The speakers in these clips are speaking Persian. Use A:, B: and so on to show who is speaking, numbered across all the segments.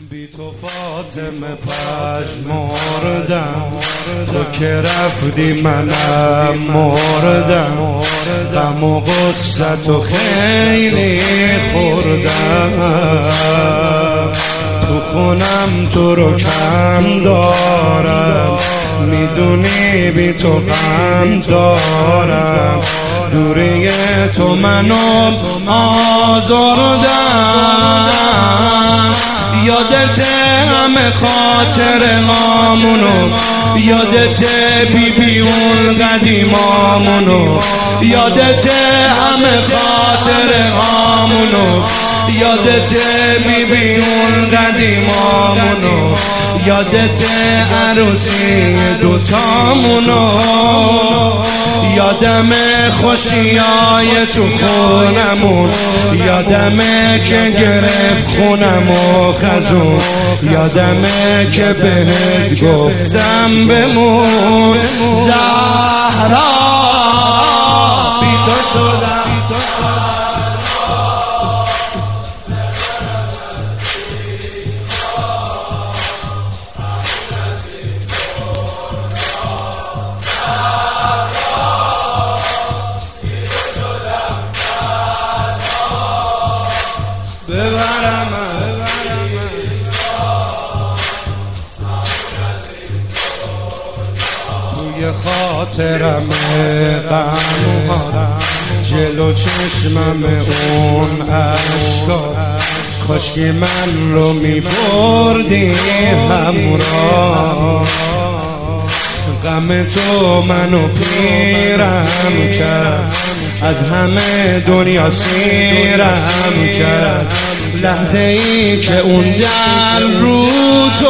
A: بی تو فاطمه پژمردم، تو که رفتی منم مردم، غم و غصت و خیلی خوردم. تو خونم تو رو کم دارم، میدونی بی تو غم دارم، دوری تو منو آزردم. یادته همه خاطر هامونو، یادته بی اون قدیمامونو، یادته همه خاطر هامونو، یادته بی اون قدیمامونو، یادته عروسی دوتامونو، یادمه خوشیای تو خونمون، یادمه که گرفت خونمو خزون، یادمه که بهت گفتم بمون. زهرا بی تو شدم، توی خاطرم غم جلو چشمم اون عشقا، کاشکی من رو میبردی همراه. غم تو منو پیرم کرد، از همه دنیا سیرم کرد، لحظه ای که اون در رو تو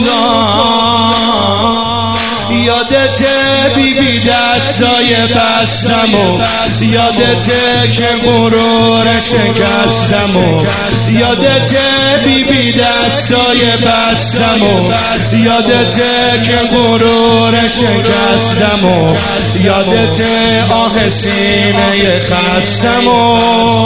A: افتاد. یادته بی دستای بستمو، یادته که غرور شکستمو، یادته بی دستای بستمو، یادته که غرور شکستمو، یادته آه سینه خستمو،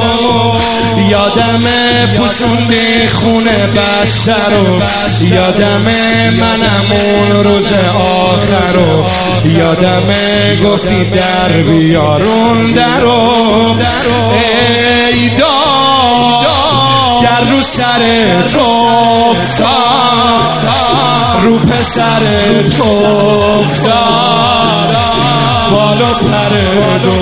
A: یادمه پوشوندی خونه بسترو، یادمه منم اون روز آخرو، یادمه گفتی در بیارون درو. ای داد در رو سر تو افتاد، رو پسر تو افتاد، بالا پر دو.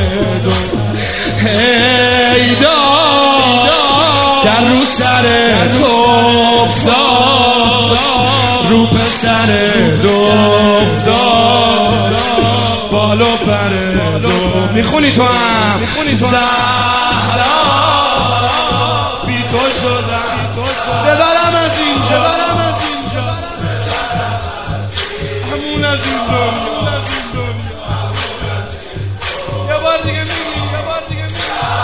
A: ای داد در رو سر تو افتاد، رو پسر دو افتاد، بالا پر دو. میخونی تو هم زهرا بی تو شدم، ببرم از اینجا، همون از این دنیا. یه بار دیگه میگی، یه بار دیگه میگی.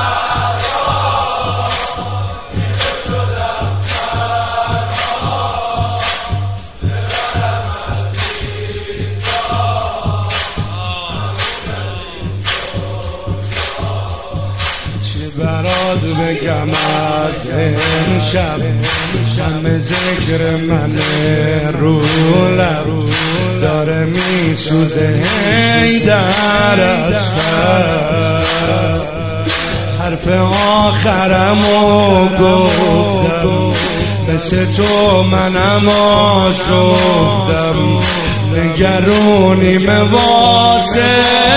A: برات بگم از امشب، همه ذکر من رو لب داره میسوزه هی در اثر. حرف آخرمو گفتم، مثل تو منم آشفتم، نگرونیم واسه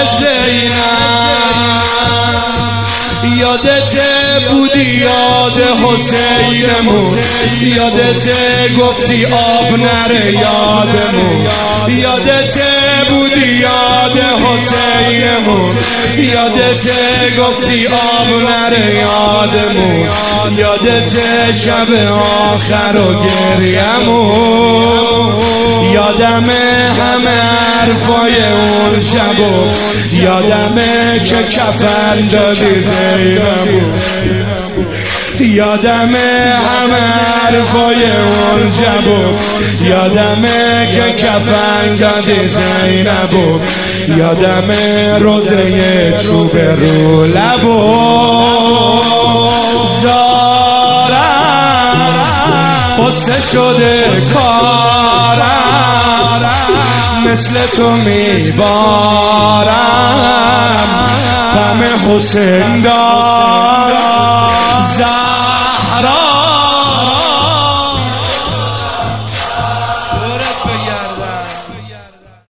A: زینب. یادته بودی یاد حسینمون، یادته گفتی آب نره یادمون، یادته بودی یاد حسینمون، یادته گفتی آب نره یادمون، یادته شب آخر و گریمون، یادمه همه حرفای اون شبو، یادمه که کفن دادی زینبو، یادمه همه حرفای اون شبو، یادمه که کفن دادی زینبو، یادمه روزه چوب رو لبو. زارم قصه شده کارم، مثل تو میبارم، غم حسین دارم.